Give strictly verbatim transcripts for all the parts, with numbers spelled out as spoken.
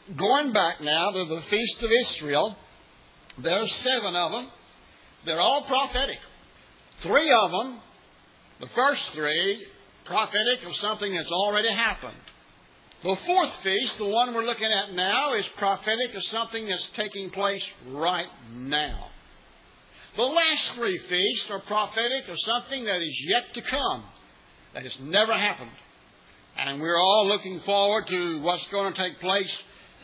going back now to the Feast of Israel. There's seven of them. They're all prophetic. Three of them, the first three, prophetic of something that's already happened. The fourth feast, the one we're looking at now, is prophetic of something that's taking place right now. The last three feasts are prophetic of something that is yet to come, that has never happened. And we're all looking forward to what's going to take place,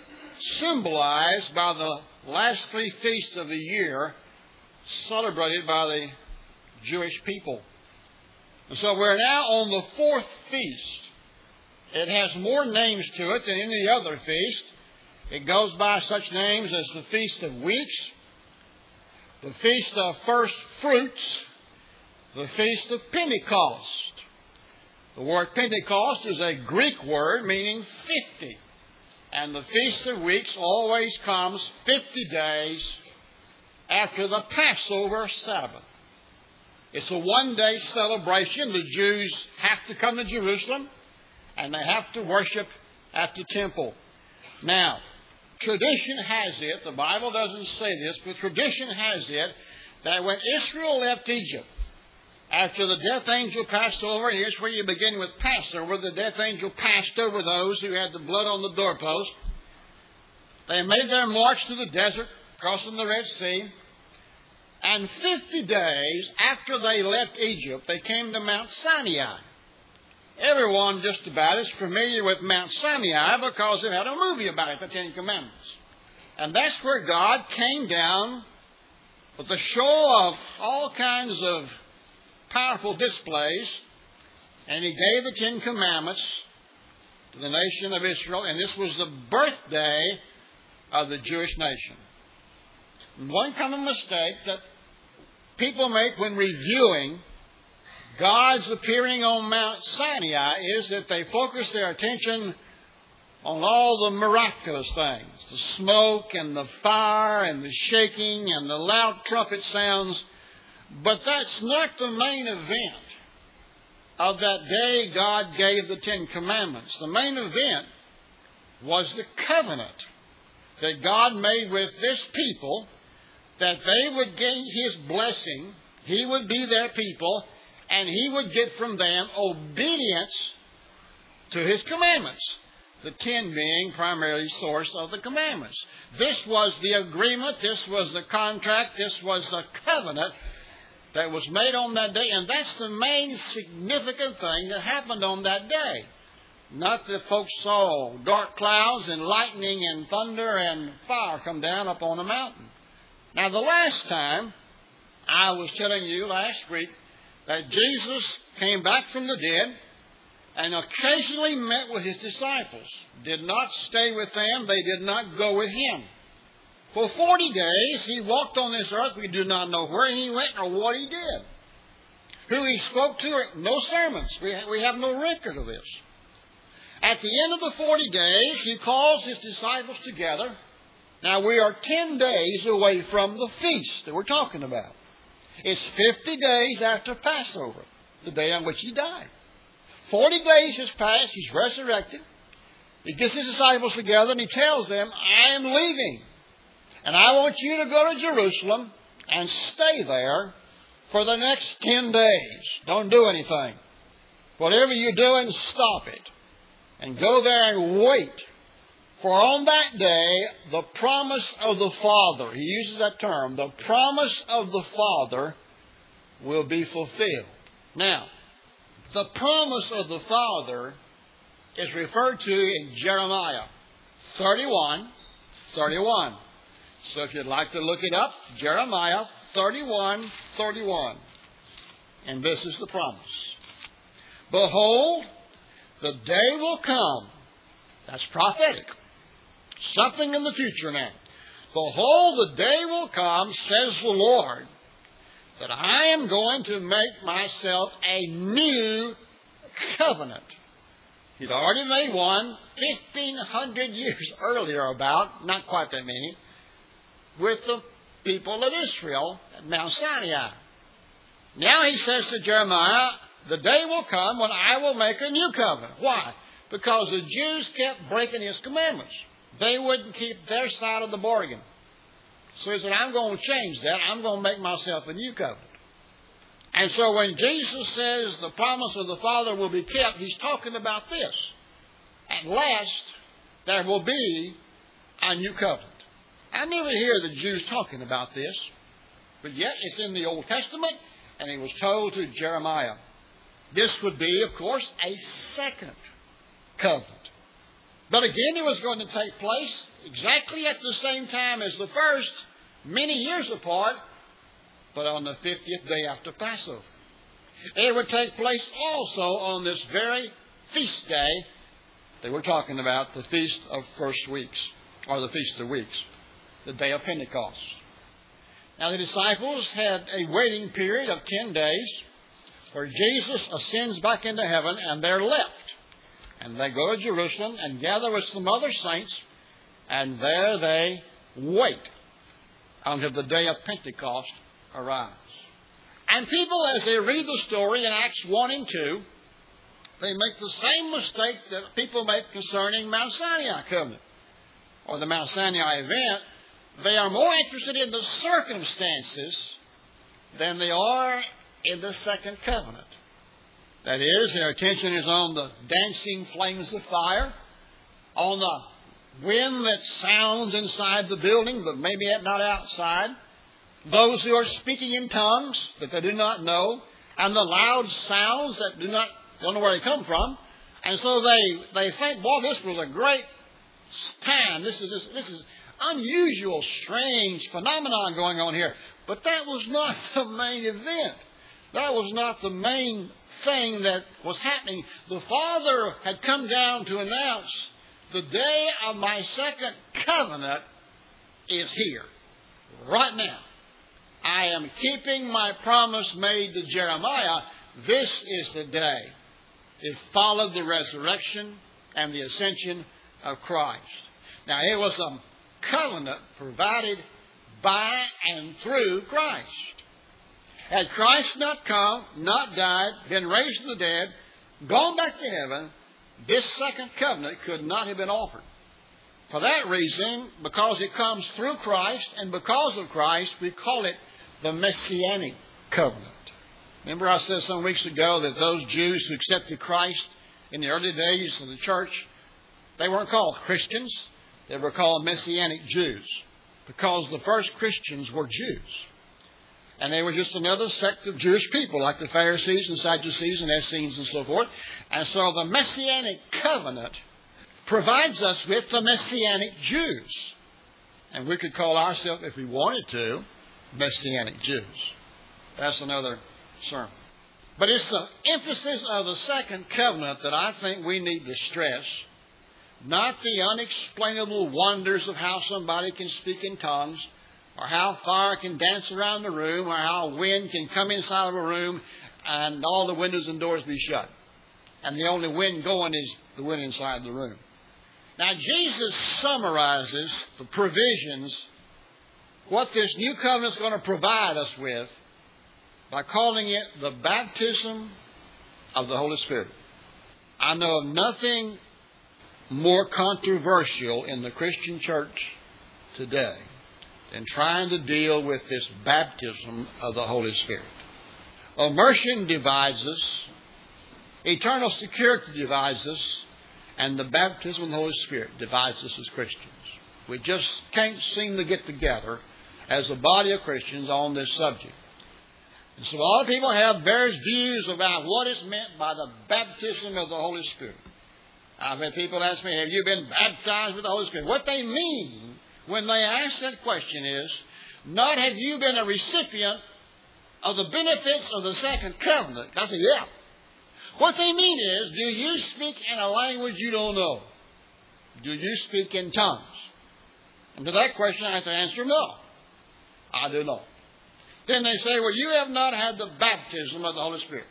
symbolized by the last three feasts of the year, celebrated by the Jewish people. And so we're now on the fourth feast. It has more names to it than any other feast. It goes by such names as the Feast of Weeks, the Feast of First Fruits, the Feast of Pentecost. The word Pentecost is a Greek word meaning fifty. And the Feast of Weeks always comes fifty days after the Passover Sabbath. It's a one-day celebration. The Jews have to come to Jerusalem and they have to worship at the temple. Now, tradition has it, the Bible doesn't say this, but tradition has it that when Israel left Egypt, after the death angel passed over, and here's where you begin with Passover, the death angel passed over those who had the blood on the doorpost. They made their march to the desert, crossing the Red Sea. And fifty days after they left Egypt, they came to Mount Sinai. Everyone just about is familiar with Mount Sinai because they had a movie about it, the Ten Commandments. And that's where God came down with a show of all kinds of powerful displays, and He gave the Ten Commandments to the nation of Israel, and this was the birthday of the Jewish nation. And one common mistake that people make when reviewing God's appearing on Mount Sinai is that they focus their attention on all the miraculous things, the smoke and the fire and the shaking and the loud trumpet sounds. But that's not the main event of that day God gave the Ten Commandments. The main event was the covenant that God made with this people, that they would gain His blessing, He would be their people, and He would get from them obedience to His commandments. The ten being primarily source of the commandments. This was the agreement, this was the contract, this was the covenant that was made on that day. And that's the main significant thing that happened on that day. Not that folks saw dark clouds and lightning and thunder and fire come down upon a mountain. Now, the last time, I was telling you last week that Jesus came back from the dead and occasionally met with His disciples. Did not stay with them. They did not go with Him. For forty days, He walked on this earth. We do not know where He went or what He did. Who He spoke to, no sermons. We we have no record of this. At the end of the forty days, He calls His disciples together. Now, we are ten days away from the feast that we're talking about. It's fifty days after Passover, the day on which He died. forty days has passed. He's resurrected. He gets His disciples together and He tells them, I am leaving. And I want you to go to Jerusalem and stay there for the next ten days. Don't do anything. Whatever you're doing, stop it. And go there and wait. For on that day, the promise of the Father, He uses that term, the promise of the Father will be fulfilled. Now, the promise of the Father is referred to in Jeremiah thirty-one, thirty-one. So if you'd like to look it up, Jeremiah thirty-one, thirty-one. And this is the promise. Behold, the day will come. That's prophetic. Something in the future now. Behold, the day will come, says the Lord, that I am going to make myself a new covenant. He'd already made one fifteen hundred years earlier about, not quite that many, with the people of Israel at Mount Sinai. Now He says to Jeremiah, the day will come when I will make a new covenant. Why? Because the Jews kept breaking His commandments. they wouldn't keep their side of the bargain. So he said, I'm going to change that. I'm going to make myself a new covenant. And so when Jesus says the promise of the Father will be kept, he's talking about this. At last, there will be a new covenant. I never hear the Jews talking about this, but yet it's in the Old Testament, and it was told to Jeremiah. This would be, of course, a second covenant. But again, it was going to take place exactly at the same time as the first, many years apart, but on the fiftieth day after Passover. It would take place also on this very feast day that we're talking about, the Feast of First Weeks, or the Feast of Weeks, the day of Pentecost. Now the disciples had a waiting period of ten days where Jesus ascends back into heaven and they're left. And they go to Jerusalem and gather with some other saints, and there they wait until the day of Pentecost arrives. And people, as they read the story in Acts one and two, they make the same mistake that people make concerning Mount Sinai covenant or the Mount Sinai event. They are more interested in the circumstances than they are in the second covenant. That is, their attention is on the dancing flames of fire, on the wind that sounds inside the building, but maybe not outside, those who are speaking in tongues that they do not know, and the loud sounds that do not don't know where they come from. And so they, they think, boy, this was a great time. This is, this, this is unusual, strange phenomenon going on here. But that was not the main event. That was not the main thing that was happening. The Father had come down to announce the day of my second covenant is here, right now. I am keeping my promise made to Jeremiah. This is the day. It followed the resurrection and the ascension of Christ. Now, it was a covenant provided by and through Christ. Had Christ not come, not died, been raised from the dead, gone back to heaven, this second covenant could not have been offered. For that reason, because it comes through Christ and because of Christ, we call it the Messianic covenant. Remember I said some weeks ago that those Jews who accepted Christ in the early days of the church, they weren't called Christians. They were called Messianic Jews because the first Christians were Jews. And they were just another sect of Jewish people like the Pharisees and Sadducees and Essenes and so forth. And so the Messianic covenant provides us with the Messianic Jews. And we could call ourselves, if we wanted to, Messianic Jews. That's another sermon. But it's the emphasis of the second covenant that I think we need to stress. Not the unexplainable wonders of how somebody can speak in tongues, or how fire can dance around the room, or how wind can come inside of a room and all the windows and doors be shut. And the only wind going is the wind inside the room. Now, Jesus summarizes the provisions, what this new covenant is going to provide us with, by calling it the baptism of the Holy Spirit. I know of nothing more controversial in the Christian church today than trying to deal with this baptism of the Holy Spirit. Immersion divides us, eternal security divides us, and the baptism of the Holy Spirit divides us as Christians. We just can't seem to get together as a body of Christians on this subject. And so a lot of people have various views about what is meant by the baptism of the Holy Spirit. I've had people ask me, have you been baptized with the Holy Spirit? What they mean when they ask that question is, not have you been a recipient of the benefits of the second covenant. I say, yeah. What they mean is, do you speak in a language you don't know? Do you speak in tongues? And to that question, I have to answer no. I do not. Then they say, well, you have not had the baptism of the Holy Spirit.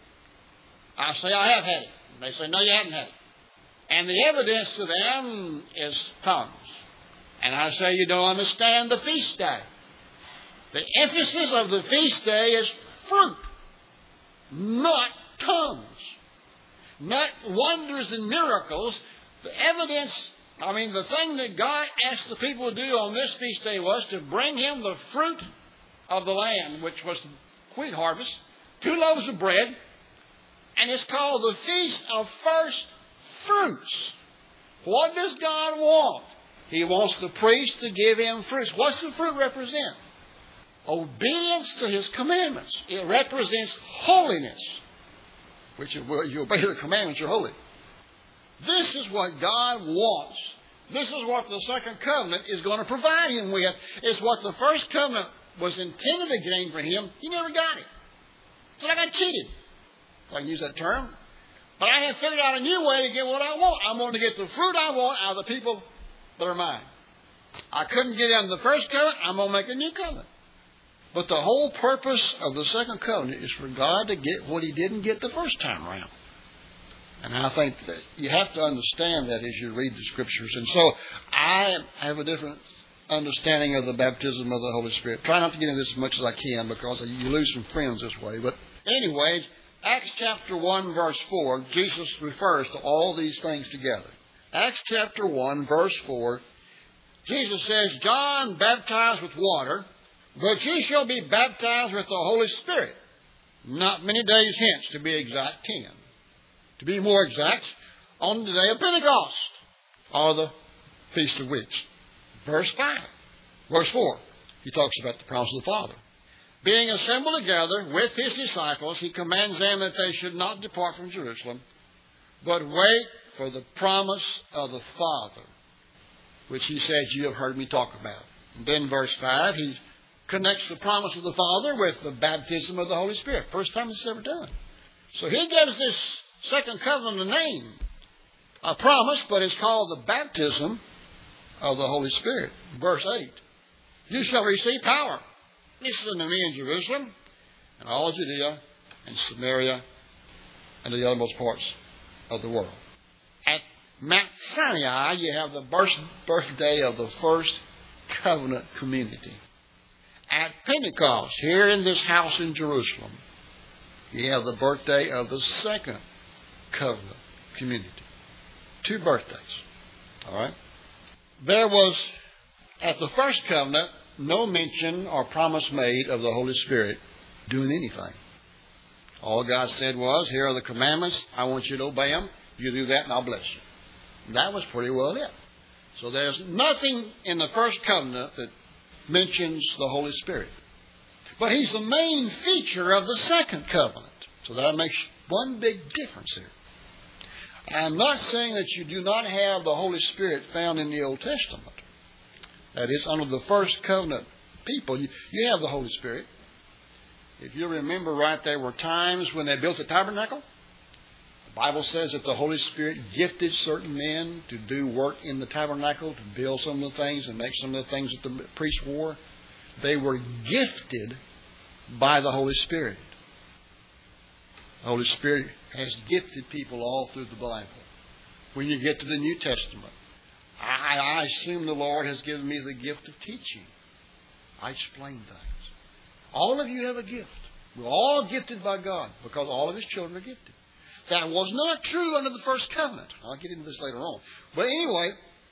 I say, I have had it. And they say, no, you haven't had it. And the evidence to them is tongues. And I say, you don't understand the feast day. The emphasis of the feast day is fruit, not tongues, not wonders and miracles. The evidence I mean, the thing that God asked the people to do on this feast day was to bring him the fruit of the land, which was the wheat harvest, two loaves of bread, and it's called the Feast of First Fruits. What does God want? He wants the priest to give him fruits. What's the fruit represent? Obedience to his commandments. It represents holiness, which if you obey the commandments, you're holy. This is what God wants. This is what the second covenant is going to provide him with. It's what the first covenant was intended to gain for him. He never got it. So I got cheated. If I can use that term. But I have figured out a new way to get what I want. I'm going to get the fruit I want out of the people that are mine. I couldn't get into the first covenant. I'm going to make a new covenant. But the whole purpose of the second covenant is for God to get what he didn't get the first time around. And I think that you have to understand that as you read the Scriptures. And so I have a different understanding of the baptism of the Holy Spirit. Try not to get into this as much as I can because you lose some friends this way. But anyway, Acts chapter one, verse four, Jesus refers to all these things together. Acts chapter one, verse four, Jesus says, John baptized with water, but you shall be baptized with the Holy Spirit. Not many days hence, to be exact, ten. To be more exact, on the day of Pentecost, or the Feast of Weeks. Verse five. Verse four, he talks about the promise of the Father. Being assembled together with his disciples, he commands them that they should not depart from Jerusalem, but wait for the promise of the Father, which he says you have heard me talk about. And then verse five, he connects the promise of the Father with the baptism of the Holy Spirit. First time it's ever done. So he gives this second covenant a name, a promise, but it's called the baptism of the Holy Spirit. Verse eight, you shall receive power. Listen to me in Jerusalem and all Judea and Samaria and the uttermost parts of the world. At Mount Sinai, you have the birth, birthday of the first covenant community. At Pentecost, here in this house in Jerusalem, you have the birthday of the second covenant community. Two birthdays. All right? There was, at the first covenant, no mention or promise made of the Holy Spirit doing anything. All God said was, here are the commandments. I want you to obey them. You do that and I'll bless you. And that was pretty well it. So there's nothing in the first covenant that mentions the Holy Spirit. But he's the main feature of the second covenant. So that makes one big difference here. I'm not saying that you do not have the Holy Spirit found in the Old Testament. That is, under the first covenant people, you, you have the Holy Spirit. If you remember right, there were times when they built the tabernacle. The Bible says that the Holy Spirit gifted certain men to do work in the tabernacle, to build some of the things and make some of the things that the priests wore. They were gifted by the Holy Spirit. The Holy Spirit has gifted people all through the Bible. When you get to the New Testament, I, I assume the Lord has given me the gift of teaching. I explain things. All of you have a gift. We're all gifted by God because all of His children are gifted. That was not true under the first covenant. I'll get into this later on. But anyway,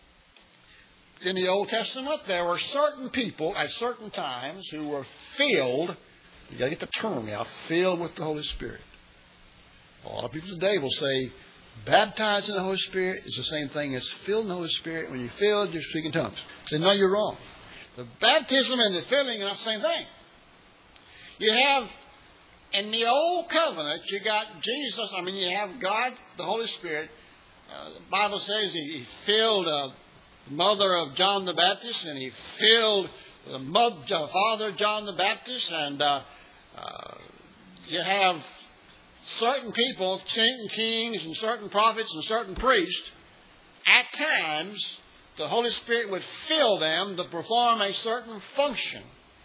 in the Old Testament, there were certain people at certain times who were filled, you got to get the term out, filled with the Holy Spirit. A lot of people today will say, baptized in the Holy Spirit is the same thing as filled in the Holy Spirit. When you're filled, you're speaking tongues. Say, no, you're wrong. The baptism and the filling are not the same thing. You have, in the Old Covenant, you got Jesus. I mean, you have God, the Holy Spirit. Uh, the Bible says He, he filled uh, the mother of John the Baptist, and He filled the mother, uh, father of John the Baptist. And uh, uh, you have certain people, certain kings and certain prophets and certain priests, at times the Holy Spirit would fill them to perform a certain function.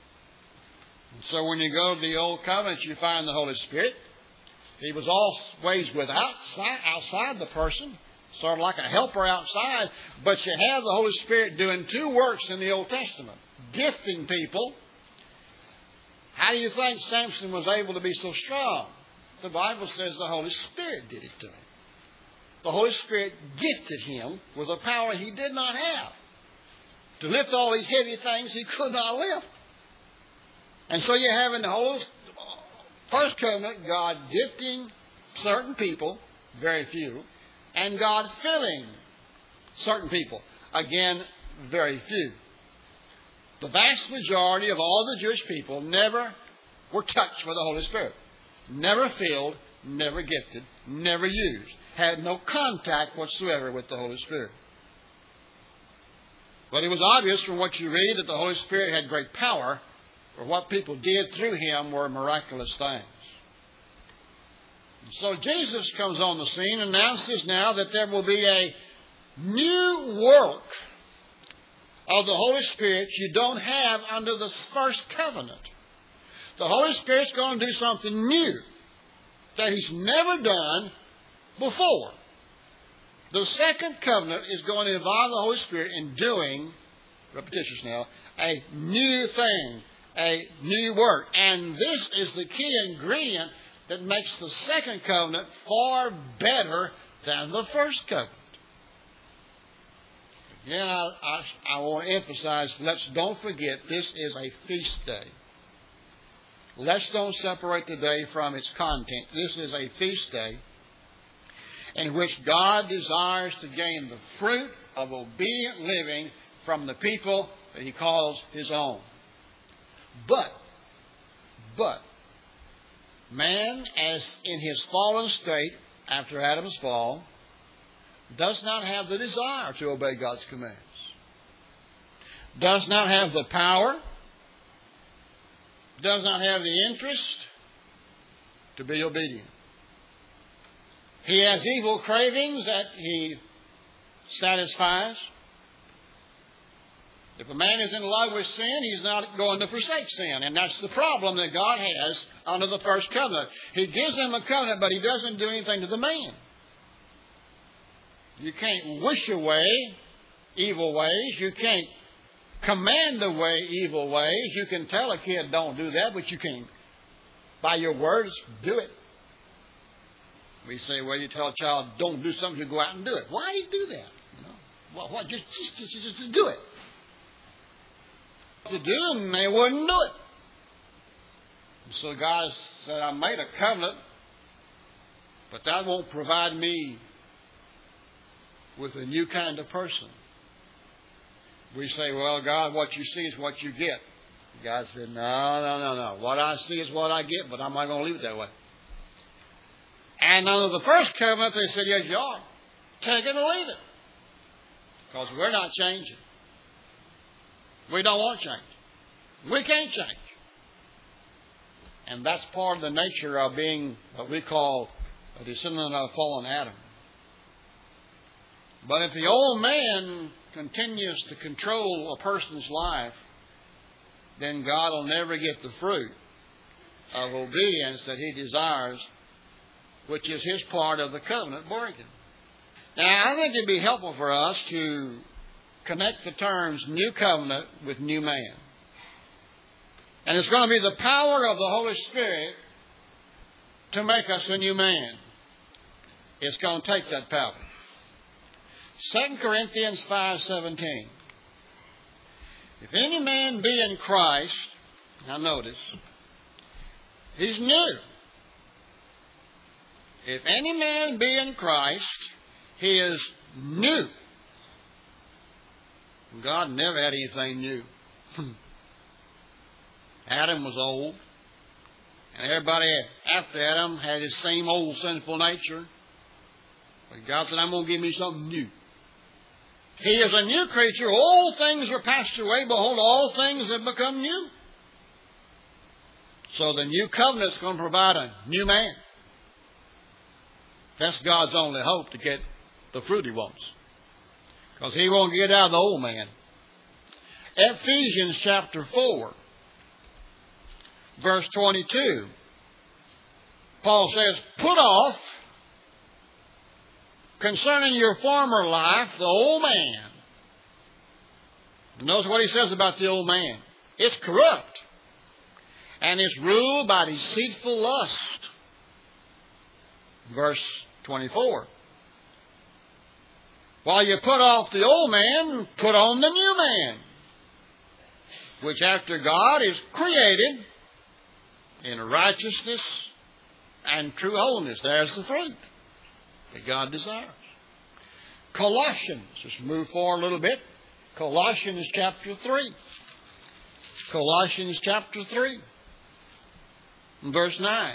And so when you go to the Old Covenant, you find the Holy Spirit. He was always without, outside the person, sort of like a helper outside. But you have the Holy Spirit doing two works in the Old Testament, gifting people. How do you think Samson was able to be so strong? The Bible says the Holy Spirit did it to him. the Holy Spirit gifted him with a power he did not have to lift all these heavy things he could not lift. And so you have in the whole first covenant, God gifting certain people, very few, and God filling certain people, again, very few. The vast majority of all the Jewish people never were touched with the Holy Spirit. Never filled, never gifted, never used. Had no contact whatsoever with the Holy Spirit. But it was obvious from what you read that the Holy Spirit had great power, for what people did through him were miraculous things. And so Jesus comes on the scene and announces now that there will be a new work of the Holy Spirit you don't have under the first covenant. The Holy Spirit's going to do something new that he's never done before. The second covenant is going to involve the Holy Spirit in doing, repetitious now, a new thing, a new work. And this is the key ingredient that makes the second covenant far better than the first covenant. Again, I, I, I want to emphasize, let's don't forget, this is a feast day. Let's don't separate the day from its content. This is a feast day in which God desires to gain the fruit of obedient living from the people that he calls his own. But, but, man, as in his fallen state after Adam's fall, does not have the desire to obey God's commands. Does not have the power. Does not have the interest to be obedient. He has evil cravings that he satisfies. If a man is in love with sin, he's not going to forsake sin. And that's the problem that God has under the first covenant. He gives him a covenant, but he doesn't do anything to the man. You can't wish away evil ways. You can't command away evil ways. You can tell a kid, don't do that, but you can't, by your words, do it. We say, well, you tell a child, don't do something, you go out and do it. Why do you do that? You know, well, what? Just, just, just, just to do it. To do, and they wouldn't do it. And so God said, I made a covenant, but that won't provide me with a new kind of person. We say, well, God, what you see is what you get. God said, no, no, no, no. What I see is what I get, but I'm not going to leave it that way. And under the first covenant, they said, yes, you are. Take it or leave it. Because we're not changing. We don't want change. We can't change. And that's part of the nature of being what we call a descendant of fallen Adam. But if the old man continues to control a person's life, then God will never get the fruit of obedience that he desires, which is his part of the covenant bargain. Now, I think it'd be helpful for us to connect the terms new covenant with new man. And it's going to be the power of the Holy Spirit to make us a new man. It's going to take that power. Second Corinthians five seventeen. If any man be in Christ, now notice, he's new. If any man be in Christ, he is new. God never had anything new. Adam was old. And everybody after Adam had his same old sinful nature. But God said, I'm going to give me something new. He is a new creature. All things are passed away. Behold, all things have become new. So the new covenant is going to provide a new man. That's God's only hope to get the fruit he wants. Because he won't get out of the old man. Ephesians chapter four, verse twenty-two. Paul says, put off concerning your former life the old man. Notice what he says about the old man. It's corrupt. And it's ruled by deceitful lust. Verse twenty-four. While you put off the old man, put on the new man, which after God is created in righteousness and true holiness. There's the fruit that God desires. Colossians, let's move forward a little bit. Colossians chapter three. Colossians chapter three, verse nine.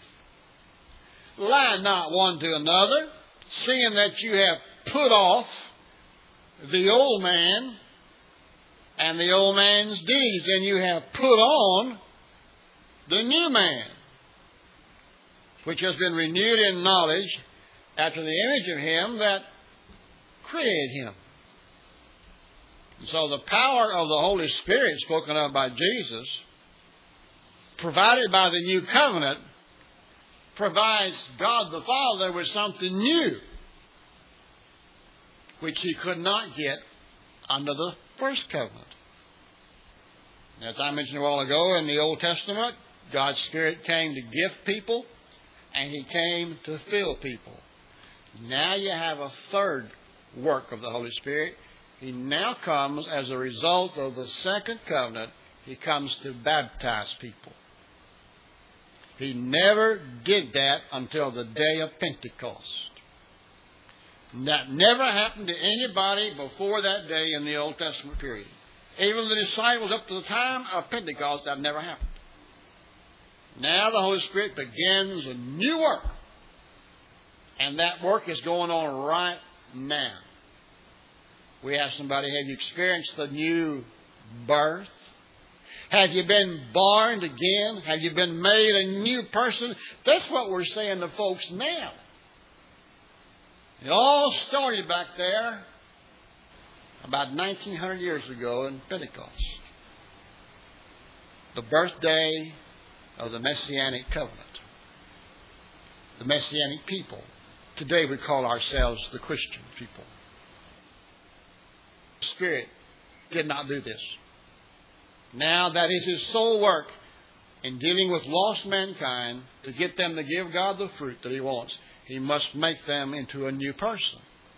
Lie not one to another, seeing that you have put off the old man and the old man's deeds, and you have put on the new man, which has been renewed in knowledge after the image of him that created him. And so the power of the Holy Spirit spoken of by Jesus, provided by the new covenant, provides God the Father with something new, which he could not get under the first covenant. As I mentioned a while ago, in the Old Testament, God's Spirit came to gift people, and he came to fill people. Now you have a third work of the Holy Spirit. He now comes as a result of the second covenant. He comes to baptize people. He never did that until the day of Pentecost. That never happened to anybody before that day in the Old Testament period. Even the disciples up to the time of Pentecost, that never happened. Now the Holy Spirit begins a new work. And that work is going on right now. We ask somebody, have you experienced the new birth? Have you been born again? Have you been made a new person? That's what we're saying to folks now. It all started back there about nineteen hundred years ago in Pentecost. The birthday of the Messianic covenant. The Messianic people. Today we call ourselves the Christian people. The Spirit did not do this. Now that is his sole work in dealing with lost mankind to get them to give God the fruit that he wants. He must make them into a new person.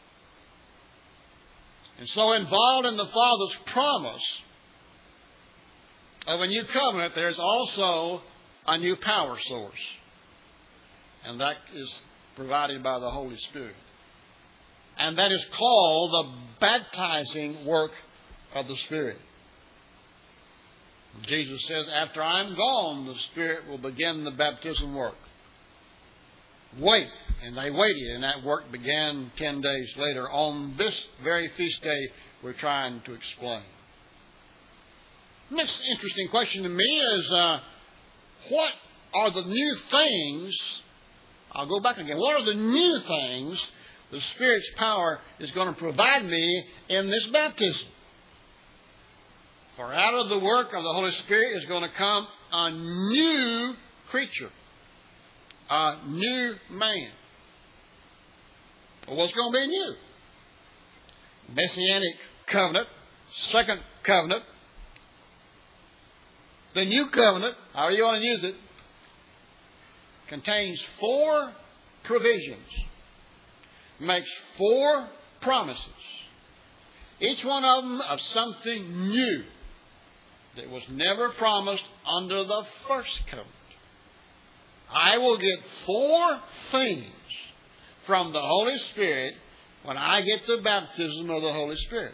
And so involved in the Father's promise of a new covenant, there's also a new power source. And that is provided by the Holy Spirit. And that is called the baptizing work of the Spirit. Jesus says, after I'm gone, the Spirit will begin the baptism work. Wait. And they waited, and that work began ten days later on this very feast day we're trying to explain. Next interesting question to me is, uh, what are the new things? I'll go back again. What are the new things the Spirit's power is going to provide me in this baptism? For out of the work of the Holy Spirit is going to come a new creature, a new man. Well, what's going to be new? Messianic covenant, second covenant. The new covenant, however you want to use it, contains four provisions, makes four promises, each one of them of something new that was never promised under the first covenant. I will get four things from the Holy Spirit when I get the baptism of the Holy Spirit.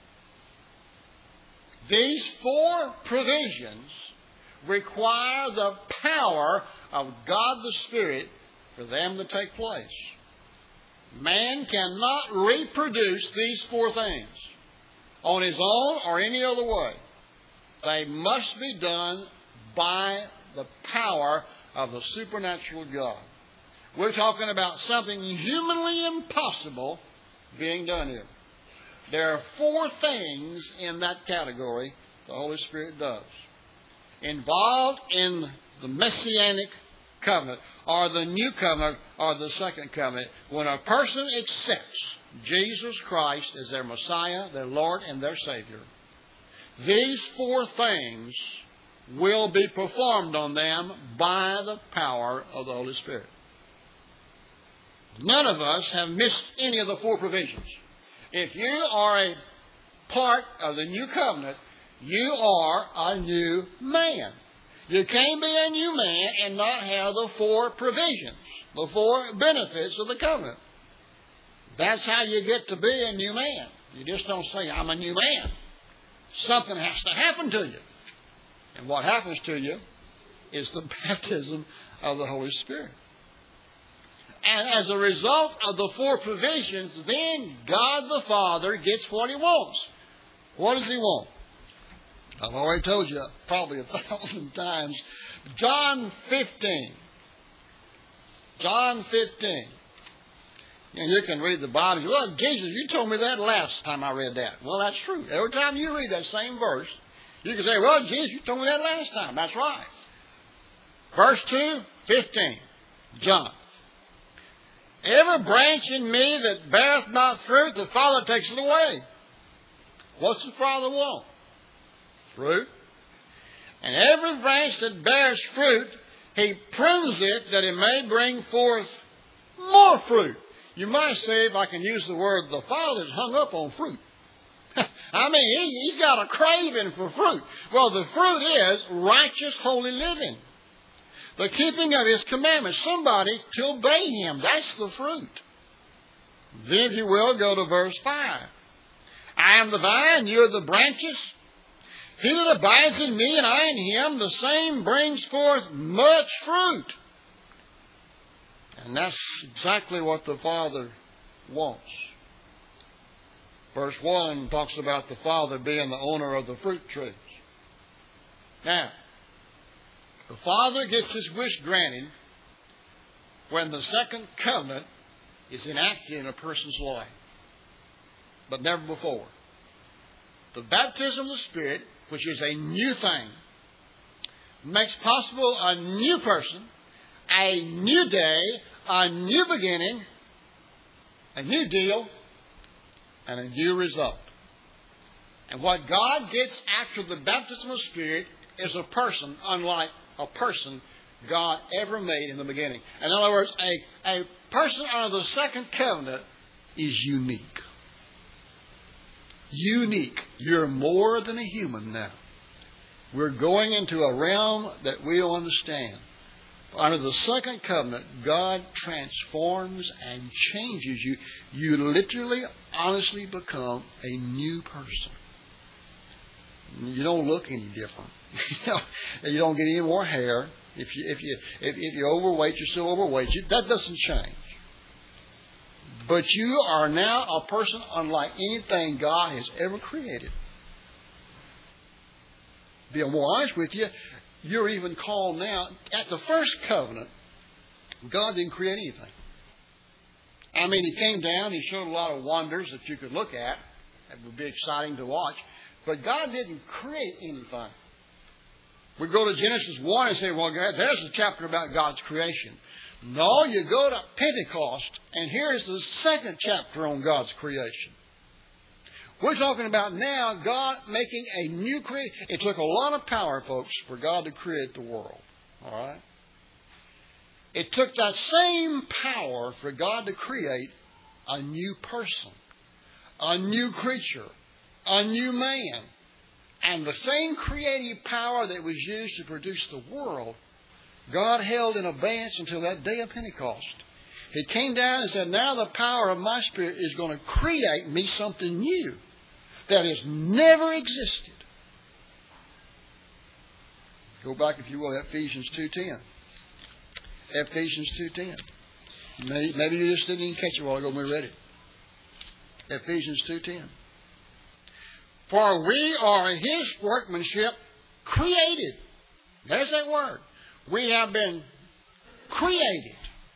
These four provisions require the power of God the Spirit for them to take place. Man cannot reproduce these four things on his own or any other way. They must be done by the power of the supernatural God. We're talking about something humanly impossible being done here. There are four things in that category the Holy Spirit does. Involved in the Messianic covenant, or the new covenant, or the second covenant, when a person accepts Jesus Christ as their Messiah, their Lord, and their Savior, these four things will be performed on them by the power of the Holy Spirit. None of us have missed any of the four provisions. If you are a part of the new covenant, you are a new man. You can't be a new man and not have the four provisions, the four benefits of the covenant. That's how you get to be a new man. You just don't say, I'm a new man. Something has to happen to you. And what happens to you is the baptism of the Holy Spirit. And as a result of the four provisions, then God the Father gets what He wants. What does He want? I've already told you probably a thousand times. John fifteen. John fifteen. And you can read the Bible. Well, Jesus, you told me that last time I read that. Well, that's true. Every time you read that same verse, you can say, well, Jesus, you told me that last time. That's right. Verse two, fifteen. John. Every branch in me that beareth not fruit, the Father takes it away. What's the Father want? Fruit. And every branch that bears fruit, He prunes it that it may bring forth more fruit. You might say, if I can use the word, the Father's hung up on fruit. I mean, he, he's got a craving for fruit. Well, the fruit is righteous, holy living. The keeping of His commandments. Somebody to obey Him. That's the fruit. Then, if you will, go to verse five. I am the vine, you are the branches. He that abides in me and I in him, the same brings forth much fruit. And that's exactly what the Father wants. Verse one talks about the Father being the owner of the fruit trees. Now, the Father gets His wish granted when the second covenant is enacted in a person's life, but never before. The baptism of the Spirit, which is a new thing, makes possible a new person, a new day, a new beginning, a new deal, and a new result. And what God gets after the baptism of the Spirit is a person unlike a person God ever made in the beginning. In other words, a, a person under the second covenant is unique. Unique. You're more than a human now. We're going into a realm that we don't understand. Under the second covenant, God transforms and changes you. You literally, honestly become a new person. You don't look any different. You don't get any more hair. If you if you if, if you're overweight, you're still overweight. You, that doesn't change. But you are now a person unlike anything God has ever created. To be more honest with you, you're even called now. At the first covenant, God didn't create anything. I mean, He came down, He showed a lot of wonders that you could look at. That would be exciting to watch. But God didn't create anything. We go to Genesis one and say, well, there's a chapter about God's creation. No, you go to Pentecost, and here's the second chapter on God's creation. We're talking about now God making a new creation. It took a lot of power, folks, for God to create the world. All right? It took that same power for God to create a new person, a new creature, a new man. And the same creative power that was used to produce the world, God held in abeyance until that day of Pentecost. He came down and said, now the power of my Spirit is going to create me something new that has never existed. Go back, if you will, to Ephesians two ten. Ephesians two ten. Maybe, maybe you just didn't even catch it while ago when we read it. Ephesians two ten. For we are His workmanship, created. There's that word. We have been created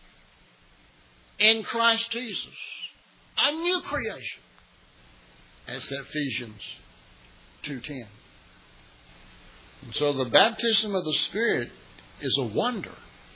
in Christ Jesus. A new creation. That's Ephesians two ten. And so the baptism of the Spirit is a wonder.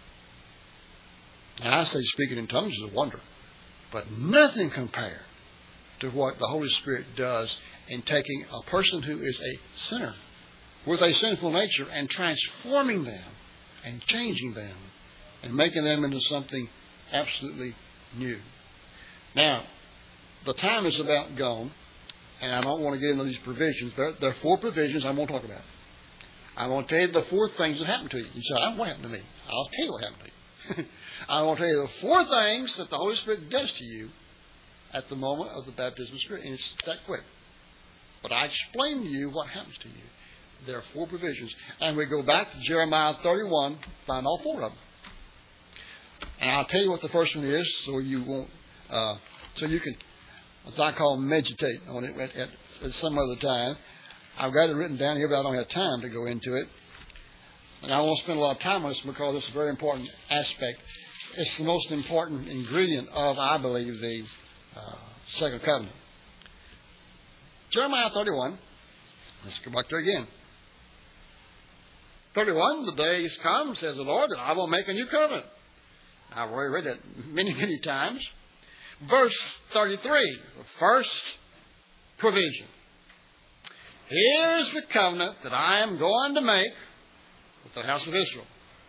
And I say speaking in tongues is a wonder. But nothing compared to what the Holy Spirit does in taking a person who is a sinner with a sinful nature and transforming them and changing them and making them into something absolutely new. Now, the time is about gone, and I don't want to get into these provisions. There, there are four provisions I'm going to talk about. I'm going to tell you the four things that happened to you. You say, "I don't know what happened to me." I'll tell you what happened to you. I want to tell you the four things that the Holy Spirit does to you at the moment of the baptism of Spirit. And it's that quick. But I explain to you what happens to you. There are four provisions. And we go back to Jeremiah thirty-one, find all four of them. And I'll tell you what the first one is, so you won't, uh, so you can, as I call, meditate on it at, at, at some other time. I've got it written down here, but I don't have time to go into it. And I won't spend a lot of time on this because it's a very important aspect. It's the most important ingredient of, I believe, the uh, Second Covenant. Jeremiah thirty-one. Let's go back there again. thirty-one, the days come, says the Lord, that I will make a new covenant. I've already read that many, many times. Verse thirty-three, the first provision. Here's the covenant that I am going to make with the house of Israel.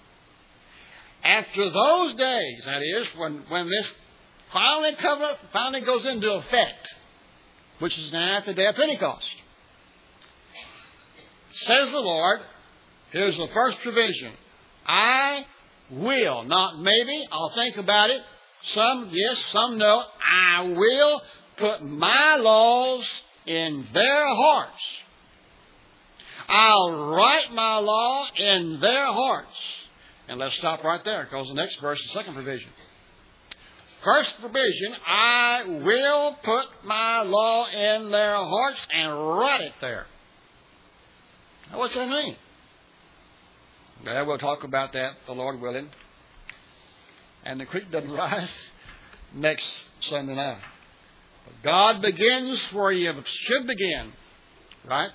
After those days, that is, when, when this finally covenant finally goes into effect, which is now at the day of Pentecost, says the Lord, here's the first provision. I will, not maybe, I'll think about it. Some yes, some no. I will put my laws in their hearts. I'll write my law in their hearts. And let's stop right there, because the next verse is the second provision. First provision, I will put my law in their hearts and write it there. Now, what's that mean? Well, we'll talk about that, the Lord willing. And the creek doesn't rise next Sunday night. But God begins where He should begin, right?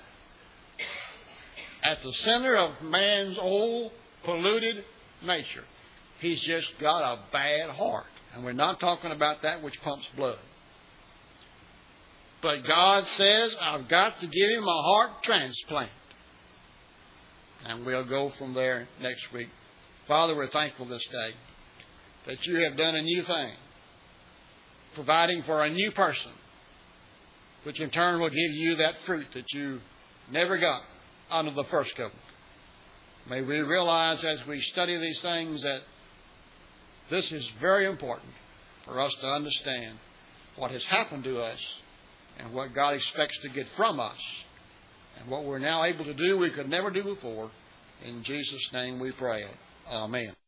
At the center of man's old polluted nature. He's just got a bad heart. And we're not talking about that which pumps blood. But God says, I've got to give him a heart transplant. And we'll go from there next week. Father, we're thankful this day that you have done a new thing, providing for a new person, which in turn will give you that fruit that you never got under the first covenant. May we realize as we study these things that this is very important for us to understand what has happened to us and what God expects to get from us. And what we're now able to do we could never do before. In Jesus' name we pray. Amen.